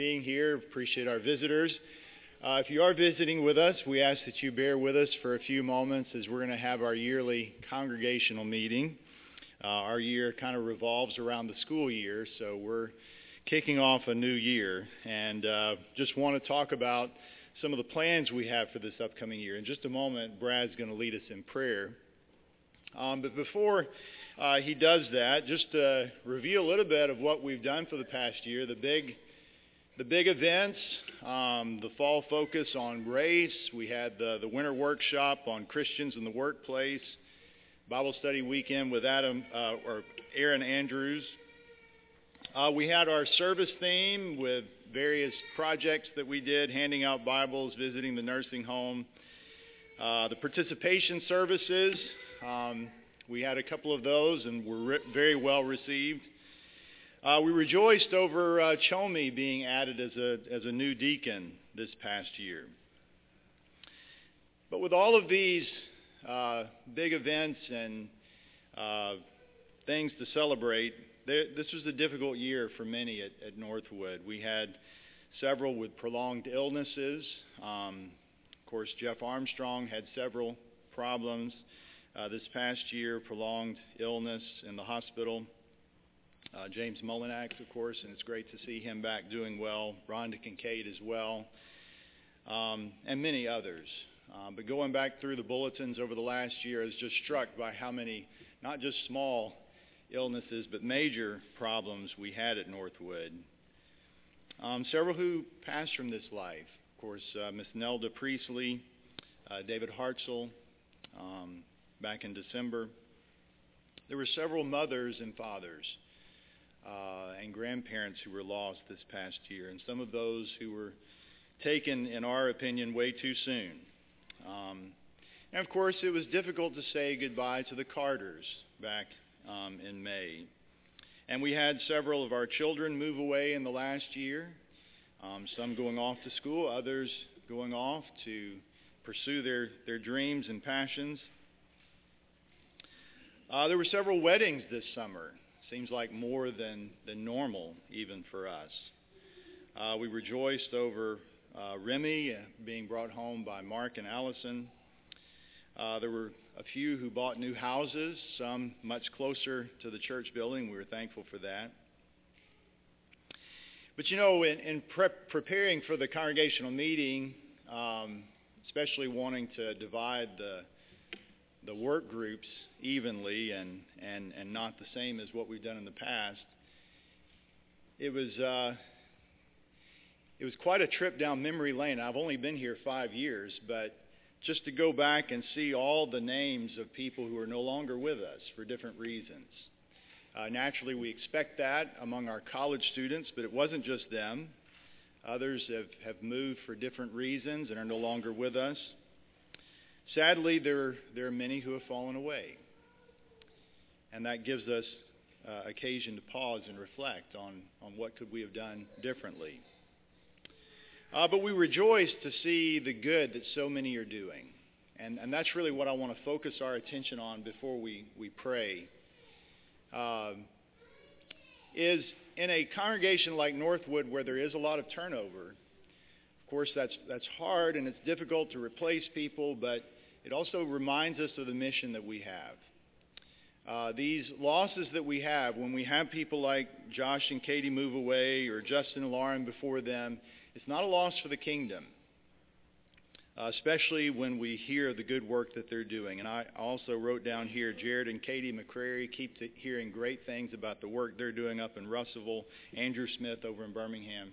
Being here. Appreciate our visitors. If you are visiting with us, we ask that you bear with us for a few moments as we're going to have our yearly congregational meeting. Our year kind of revolves around the school year, so we're kicking off a new year, and just want to talk about some of the plans we have for this upcoming year. In just a moment, Brad's going to lead us in prayer. But before he does that, just to review a little bit of what we've done for the past year, the big events, the fall focus on race. We had the winter workshop on Christians in the workplace, Bible study weekend with Aaron Andrews. We had our service theme with various projects that we did, handing out Bibles, visiting the nursing home. The participation services, we had a couple of those and were very well received. We rejoiced over Chomi being added as a new deacon this past year. But with all of these big events and things to celebrate, this was a difficult year for many at Northwood. We had several with prolonged illnesses. Of course, Jeff Armstrong had several problems this past year, prolonged illness in the hospital. James Mullinax, of course, and it's great to see him back doing well. Rhonda Kincaid as well, and many others. But going back through the bulletins over the last year, I was just struck by how many, not just small illnesses, but major problems we had at Northwood. Several who passed from this life. Of course, Miss Nelda Priestley, David Hartzell, back in December. There were several mothers and fathers and grandparents who were lost this past year, and some of those who were taken, in our opinion, way too soon. And of course, it was difficult to say goodbye to the Carters back in May. And we had several of our children move away in the last year, some going off to school, others going off to pursue their dreams and passions. There were several weddings this summer. Seems like more than normal, even for us. We rejoiced over Remy being brought home by Mark and Allison. There were a few who bought new houses, some much closer to the church building. We were thankful for that. But you know, in preparing for the congregational meeting, especially wanting to divide the work groups evenly and not the same as what we've done in the past, it was quite a trip down memory lane. I've only been here 5 years, but just to go back and see all the names of people who are no longer with us for different reasons. Naturally, we expect that among our college students, but it wasn't just them. Others have moved for different reasons and are no longer with us. Sadly, there are many who have fallen away, and that gives us occasion to pause and reflect on what could we have done differently. But we rejoice to see the good that so many are doing, and that's really what I want to focus our attention on before we pray. Is in a congregation like Northwood where there is a lot of turnover. Of course, that's hard and it's difficult to replace people, but it also reminds us of the mission that we have. These losses that we have, when we have people like Josh and Katie move away, or Justin and Lauren before them, it's not a loss for the kingdom, especially when we hear the good work that they're doing. And I also wrote down here, Jared and Katie McCrary keep hearing great things about the work they're doing up in Russellville, Andrew Smith over in Birmingham.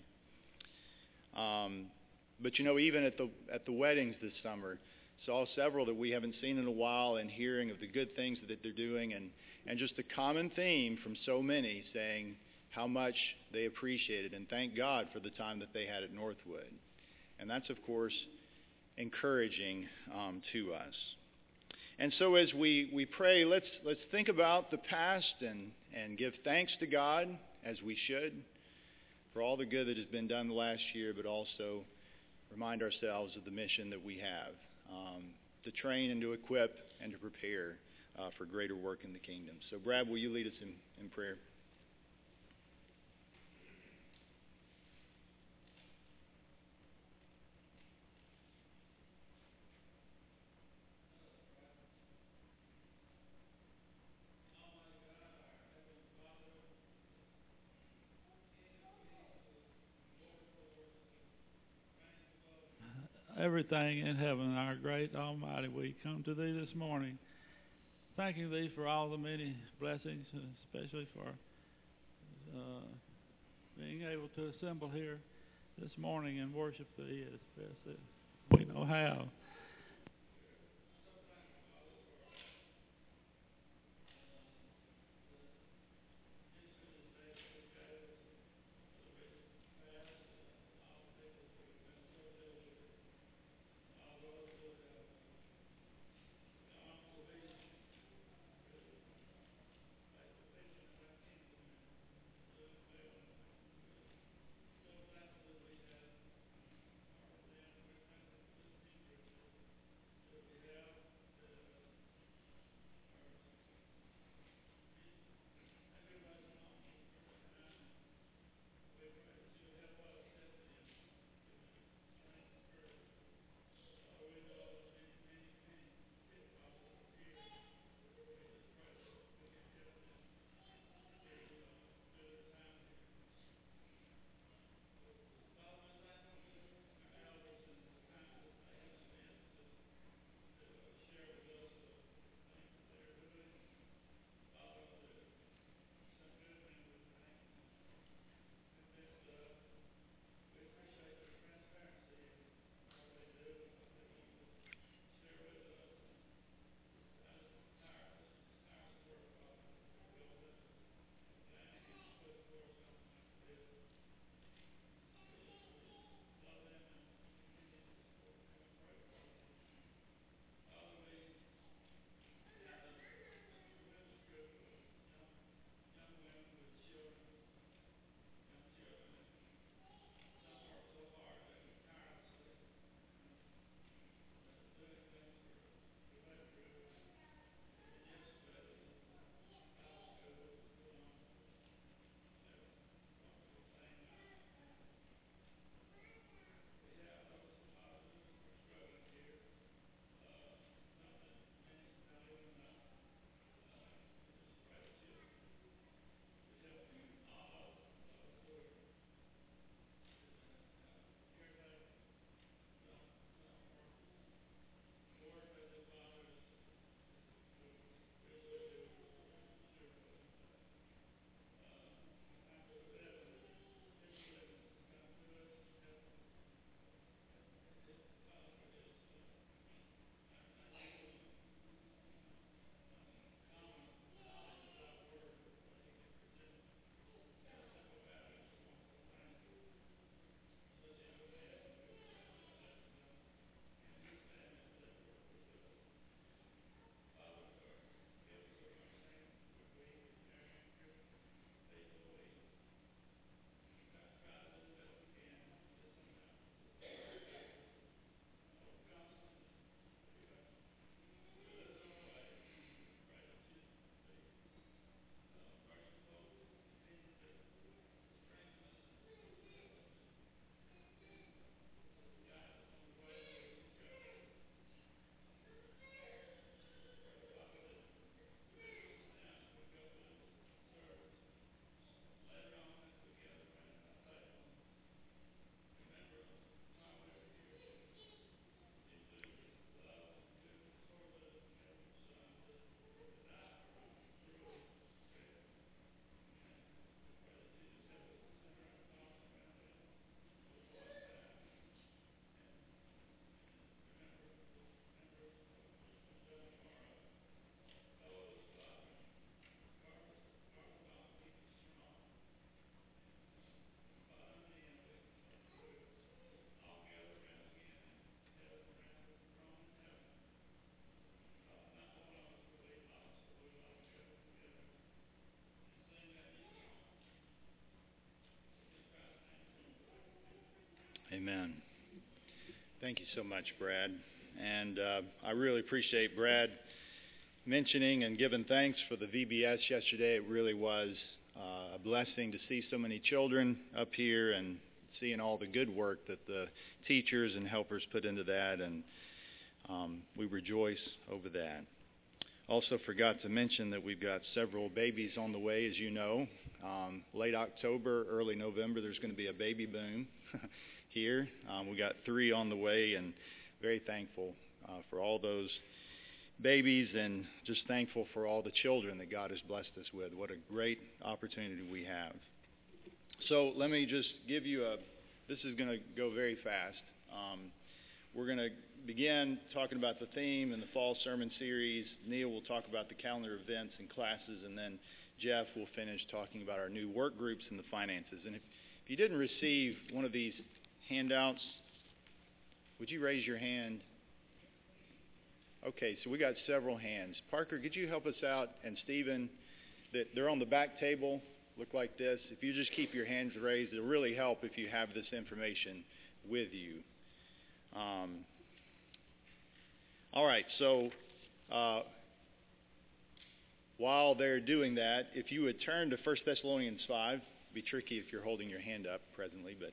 But you know, even at the weddings this summer, saw several that we haven't seen in a while, and hearing of the good things that they're doing, and just a common theme from so many saying how much they appreciated and thank God for the time that they had at Northwood. And that's, of course, encouraging to us. And so as we pray, let's think about the past and give thanks to God, as we should, for all the good that has been done the last year, but also remind ourselves of the mission that we have, to train and to equip and to prepare for greater work in the kingdom. So Brad, will you lead us in prayer? everything in heaven, our great Almighty, we come to Thee this morning, thanking Thee for all the many blessings, especially for being able to assemble here this morning and worship Thee as best as we know how. Amen. Thank you so much, Brad. And I really appreciate Brad mentioning and giving thanks for the VBS yesterday. It really was a blessing to see so many children up here and seeing all the good work that the teachers and helpers put into that, and we rejoice over that. Also forgot to mention that we've got several babies on the way, as you know. Late October, early November, there's going to be a baby boom here. We got 3 on the way, and very thankful for all those babies, and just thankful for all the children that God has blessed us with. What a great opportunity we have. So let me just give you this is going to go very fast. We're going to begin talking about the theme in the fall sermon series. Neil will talk about the calendar events and classes, and then Jeff will finish talking about our new work groups and the finances. And if you didn't receive one of these handouts, would you raise your hand? Okay, so we got several hands. Parker, could you help us out? And Stephen, they're on the back table, look like this. If you just keep your hands raised, it'll really help if you have this information with you. All right, so while they're doing that, if you would turn to 1 Thessalonians 5. It'd be tricky if you're holding your hand up presently, but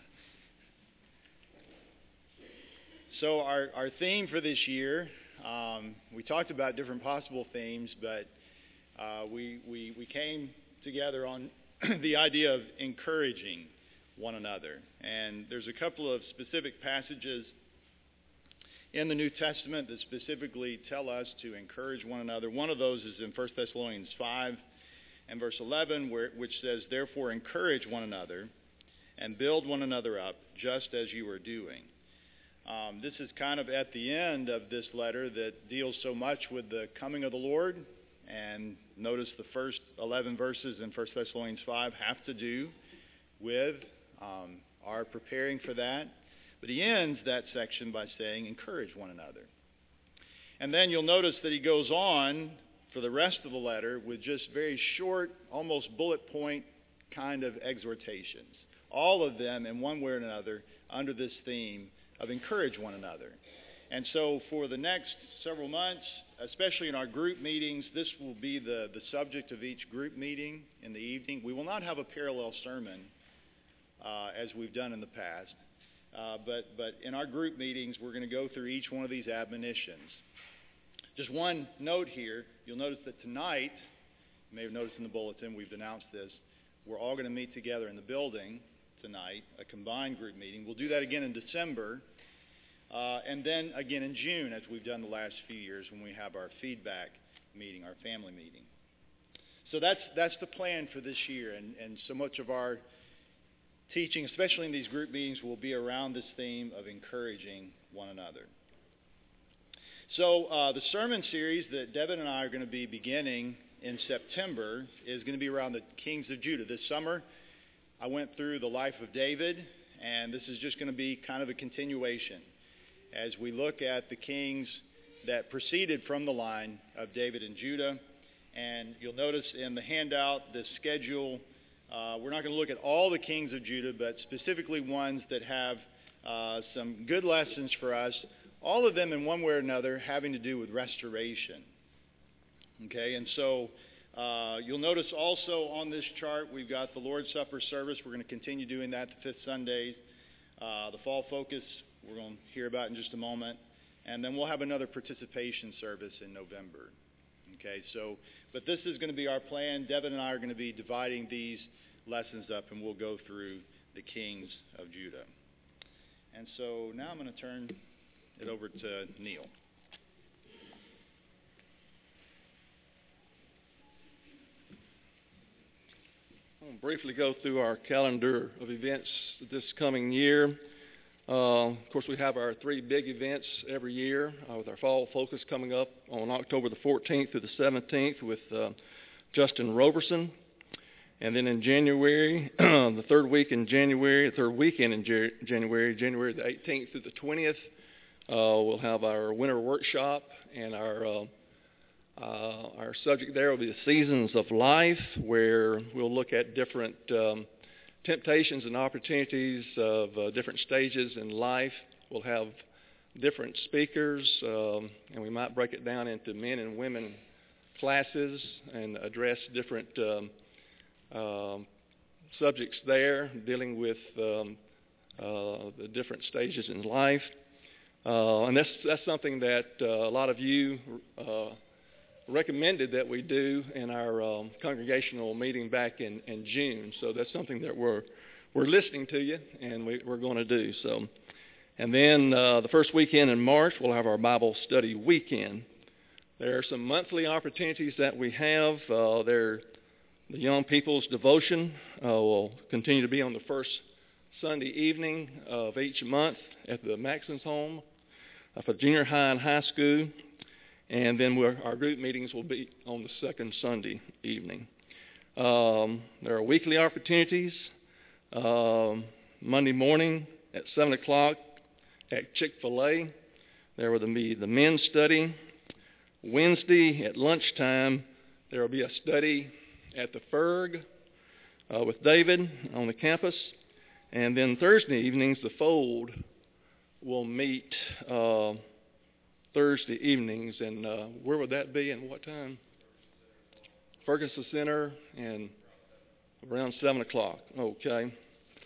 so our theme for this year, we talked about different possible themes, but we came together on the idea of encouraging one another. And there's a couple of specific passages in the New Testament that specifically tell us to encourage one another. One of those is in 1 Thessalonians 5 and verse 11, which says, "Therefore encourage one another and build one another up, just as you are doing." This is kind of at the end of this letter that deals so much with the coming of the Lord. And notice the first 11 verses in 1 Thessalonians 5 have to do with our preparing for that. But he ends that section by saying, encourage one another. And then you'll notice that he goes on for the rest of the letter with just very short, almost bullet point kind of exhortations. All of them, in one way or another, under this theme of encourage one another. And so for the next several months, especially in our group meetings, this will be the subject of each group meeting in the evening. We will not have a parallel sermon as we've done in the past. But in our group meetings, we're going to go through each one of these admonitions. Just one note here, you'll notice that tonight, you may have noticed in the bulletin, we've announced this, we're all going to meet together in the building tonight, a combined group meeting. We'll do that again in December, and then again in June, as we've done the last few years when we have our feedback meeting, our family meeting. So that's the plan for this year, and so much of our teaching, especially in these group meetings, will be around this theme of encouraging one another. So the sermon series that Devin and I are going to be beginning in September is going to be around the kings of Judah. This summer, I went through the life of David, and this is just going to be kind of a continuation as we look at the kings that proceeded from the line of David and Judah. And you'll notice in the handout, this schedule, we're not going to look at all the kings of Judah, but specifically ones that have some good lessons for us, all of them in one way or another having to do with restoration. Okay, and so you'll notice also on this chart we've got the Lord's Supper service. We're going to continue doing that the fifth Sundays. The fall focus we're going to hear about in just a moment. And then we'll have another participation service in November. Okay, so, but this is going to be our plan. Devin and I are going to be dividing these lessons up, and we'll go through the kings of Judah. And so now I'm going to turn it over to Neil. I'll briefly go through our calendar of events this coming year. Of course, we have our 3 big events every year with our fall focus coming up on October the 14th through the 17th with Justin Roberson. And then in January, the third weekend in January, January the 18th through the 20th, we'll have our winter workshop, and our subject there will be the seasons of life, where we'll look at different temptations and opportunities of different stages in life. We'll have different speakers, and we might break it down into men and women classes and address different subjects there, dealing with the different stages in life. And that's something that a lot of you recommended that we do in our congregational meeting back in June. So that's something that we're listening to you, and we're going to do. So, and then the first weekend in March, we'll have our Bible study weekend. There are some monthly opportunities that we have. The Young People's Devotion will continue to be on the first Sunday evening of each month at the Maxon's home for junior high and high school. And then our group meetings will be on the second Sunday evening. There are weekly opportunities. Monday morning at 7 o'clock at Chick-fil-A. There will be the men's study. Wednesday at lunchtime, there will be a study at the Ferg with David on the campus. And then Thursday evenings, the Fold will meet Thursday evenings. And where would that be and what time? Ferguson Center and around 7 o'clock. Okay.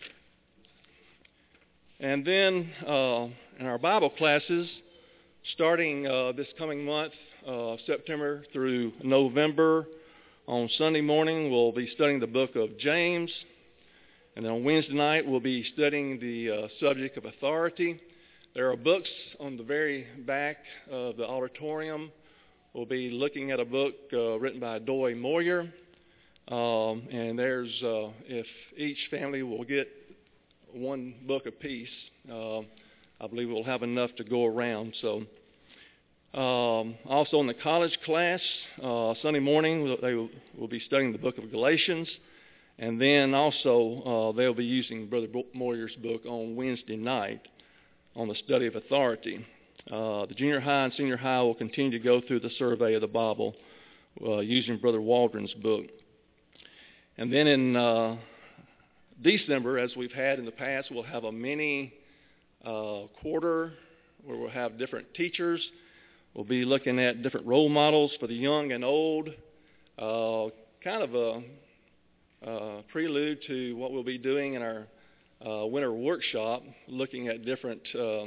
And then in our Bible classes, starting this coming month, September through November, on Sunday morning we'll be studying the book of James. And then on Wednesday night we'll be studying the subject of authority. There are books on the very back of the auditorium. We'll be looking at a book written by Doy Moyer. And there's, if each family will get one book apiece, I believe we'll have enough to go around. So, also in the college class, Sunday morning they will be studying the book of Galatians, and then also they'll be using Brother Moyer's book on Wednesday night on the study of authority. The junior high and senior high will continue to go through the survey of the Bible using Brother Waldron's book. And then in December, as we've had in the past, we'll have a mini quarter where we'll have different teachers. We'll be looking at different role models for the young and old, kind of a prelude to what we'll be doing in our winter workshop, looking at different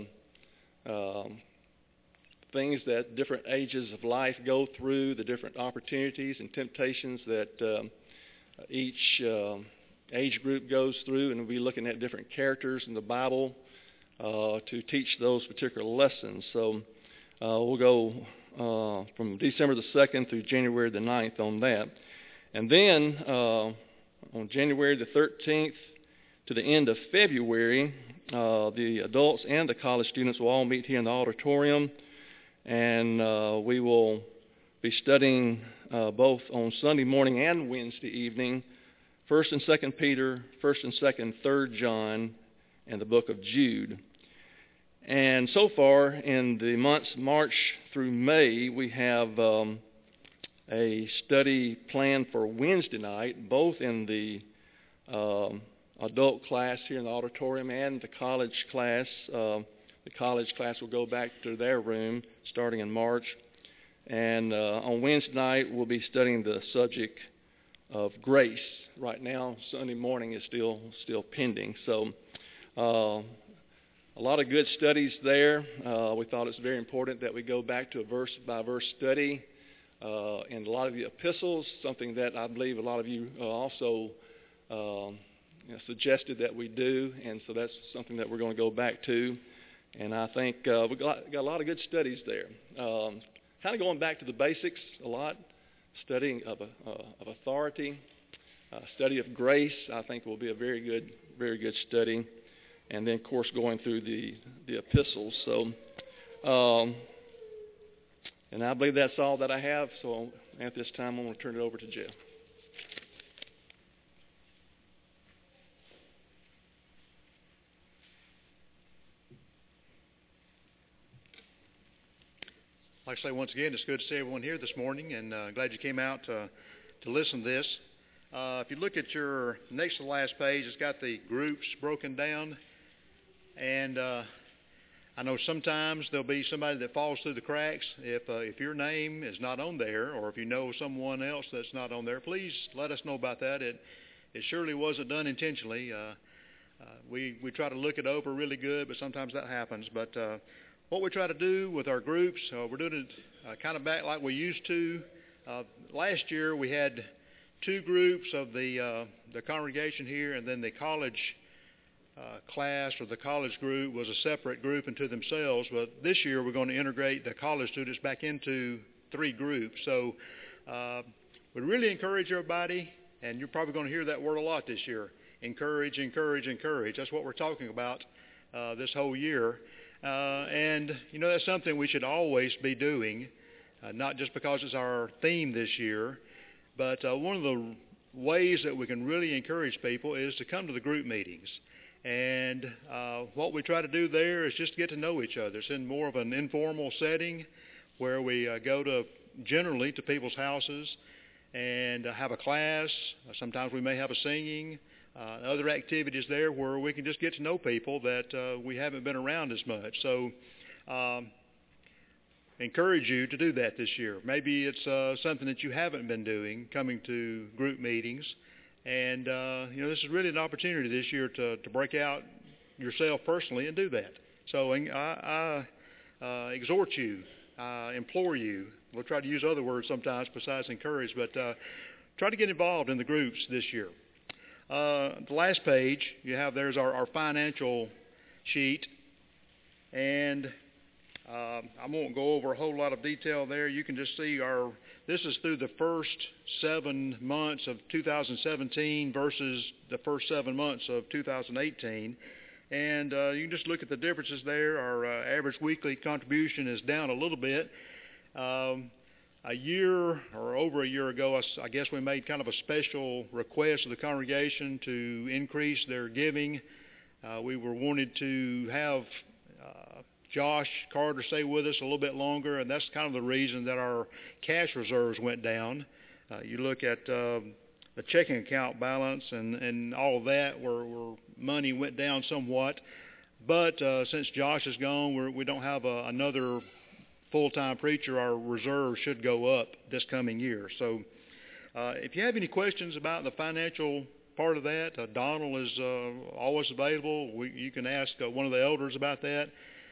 things that different ages of life go through, the different opportunities and temptations that each age group goes through, and we'll be looking at different characters in the Bible to teach those particular lessons. So we'll go from December the 2nd through January the 9th on that. And then on January the 13th to the end of February, the adults and the college students will all meet here in the auditorium, and we will be studying both on Sunday morning and Wednesday evening 1st and 2nd Peter, 1st and 2nd, 3rd John, and the book of Jude. And so far in the months March through May, we have a study planned for Wednesday night, both in the adult class here in the auditorium and the college class. The college class will go back to their room starting in March. And on Wednesday night, we'll be studying the subject of grace. Right now, Sunday morning is still pending. So a lot of good studies there. We thought it's very important that we go back to a verse-by-verse study in a lot of the epistles, something that I believe a lot of you also suggested that we do, and so that's something that we're going to go back to. And I think we've got a lot of good studies there. Kind of going back to the basics a lot, studying of authority, study of grace, I think will be a very good study. And then, of course, going through the epistles. So, and I believe that's all that I have. So at this time, I'm going to turn it over to Jeff. I'd like to say once again, it's good to see everyone here this morning, and glad you came out to listen to this. If you look at your next to the last page, it's got the groups broken down. And I know sometimes there'll be somebody that falls through the cracks. If your name is not on there, or if you know someone else that's not on there, please let us know about that. It surely wasn't done intentionally. We try to look it over really good, but sometimes that happens. But what we try to do with our groups, we're doing it kind of back like we used to Last year we had two groups of the congregation here, and then the college class or the college group was a separate group unto themselves. But this year we're going to integrate the college students back into three groups. So we really encourage everybody, and you're probably going to hear that word a lot this year. Encourage, encourage, encourage. That's what we're talking about this whole year. And, that's something we should always be doing, not just because it's our theme this year, but one of the ways that we can really encourage people is to come to the group meetings. And what we try to do there is just get to know each other. It's in more of an informal setting where we go generally to people's houses and have a class. Sometimes we may have a singing, other activities there where we can just get to know people that we haven't been around as much. So encourage you to do that this year. Maybe it's something that you haven't been doing, coming to group meetings. And, this is really an opportunity this year to break out yourself personally and do that. So I exhort you, implore you. We'll try to use other words sometimes besides encourage, but try to get involved in the groups this year. The last page you have there's our financial sheet, and I won't go over a whole lot of detail there. You can just see this is through the first 7 months of 2017 versus the first 7 months of 2018. And you can just look at the differences there. Our average weekly contribution is down a little bit. A year or over a year ago, I guess we made kind of a special request of the congregation to increase their giving. We were wanted to have Josh Carter stay with us a little bit longer, and that's kind of the reason that our cash reserves went down. You look at the checking account balance and all of that where money went down somewhat. But since Josh is gone, we don't have another full-time preacher. Our reserves should go up this coming year. So if you have any questions about the financial part of that, Donald is always available. You can ask one of the elders about that.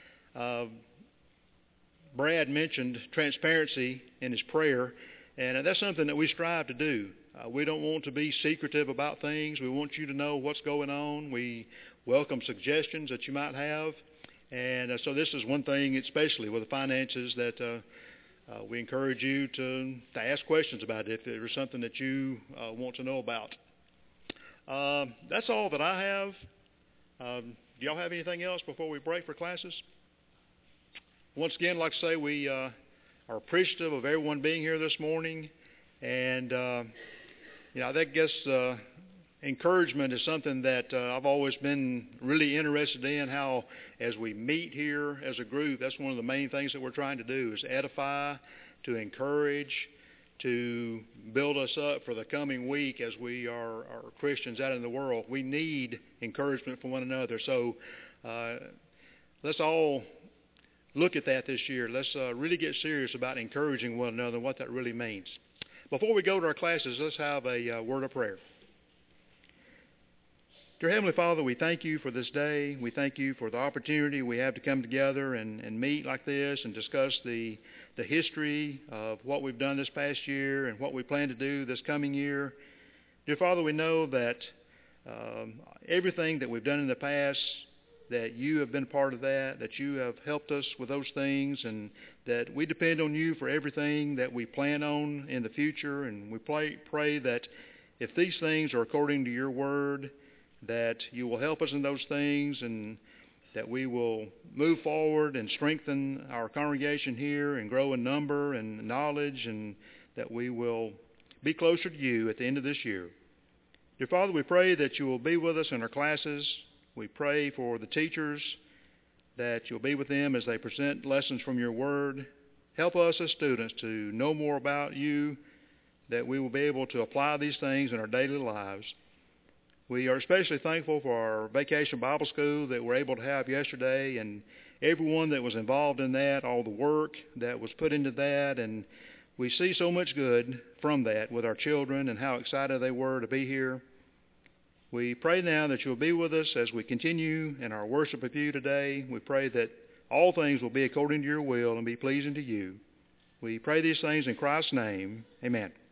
Brad mentioned transparency in his prayer, and that's something that we strive to do. We don't want to be secretive about things. We want you to know what's going on. We welcome suggestions that you might have. And so this is one thing, especially with the finances, that we encourage you to ask questions about it if there's something that you want to know about. That's all that I have. Do y'all have anything else before we break for classes? Once again, like I say, we are appreciative of everyone being here this morning. And, I guess encouragement is something that I've always been really interested in, how as we meet here as a group, that's one of the main things that we're trying to do is edify, to encourage, to build us up for the coming week as we are Christians out in the world. We need encouragement from one another. So let's all look at that this year. Let's really get serious about encouraging one another and what that really means. Before we go to our classes, let's have a word of prayer. Dear Heavenly Father, we thank you for this day. We thank you for the opportunity we have to come together and meet like this and discuss the history of what we've done this past year and what we plan to do this coming year. Dear Father, we know that everything that we've done in the past, that you have been part of that you have helped us with those things, and that we depend on you for everything that we plan on in the future. And we pray that if these things are according to your word, that you will help us in those things, and that we will move forward and strengthen our congregation here and grow in number and knowledge, and that we will be closer to you at the end of this year. Dear Father, we pray that you will be with us in our classes. We pray for the teachers, that you'll be with them as they present lessons from your word. Help us as students to know more about you, that we will be able to apply these things in our daily lives. We are especially thankful for our Vacation Bible School that we're able to have yesterday, and everyone that was involved in that, all the work that was put into that, and we see so much good from that with our children and how excited they were to be here. We pray now that you'll be with us as we continue in our worship of you today. We pray that all things will be according to your will and be pleasing to you. We pray these things in Christ's name. Amen.